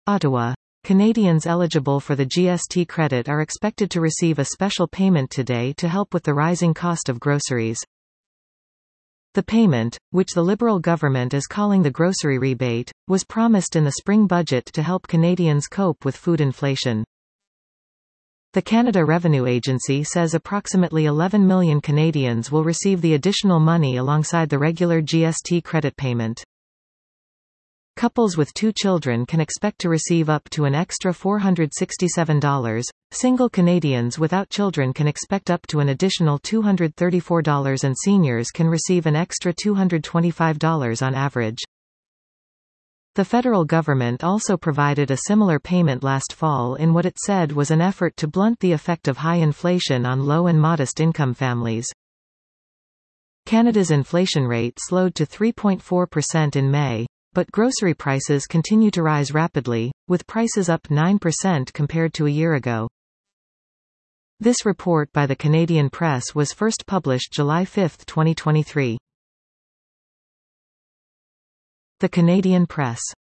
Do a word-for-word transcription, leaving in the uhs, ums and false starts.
Ottawa. Canadians eligible for the G S T credit are expected to receive a special payment today to help with the rising cost of groceries. The payment, which the Liberal government is calling the grocery rebate, was promised in the spring budget to help Canadians cope with food inflation. The Canada Revenue Agency says approximately eleven million Canadians will receive the additional money alongside the regular G S T credit payment. Couples with two children can expect to receive up to an extra four hundred sixty-seven dollars, single Canadians without children can expect up to an additional two hundred thirty-four dollars and seniors can receive an extra two hundred twenty-five dollars on average. The federal government also provided a similar payment last fall in what it said was an effort to blunt the effect of high inflation on low and modest income families. Canada's inflation rate slowed to three point four percent in May, but grocery prices continue to rise rapidly, with prices up nine percent compared to a year ago. This report by the Canadian Press was first published July fifth, twenty twenty-three. The Canadian Press.